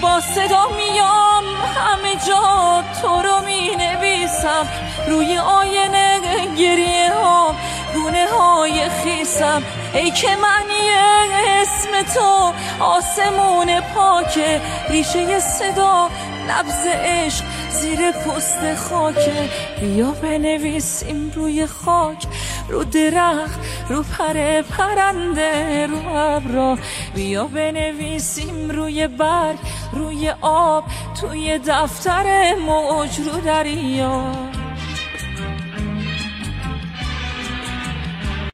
با صدا میام همه جا تو رو می نویسم، روی آینه گریه ها گونه های خیسم. ای که معنی اسم تو آسمون پاکه، ریشه صدا نبض عشق زیر پوست خاکه. بیا بنویسیم روی خاک، رو درخت، رو پرنده، رو ابرا. بیا بنویسیم روی برگ، روی آب، توی دفتر موج، رو دریا.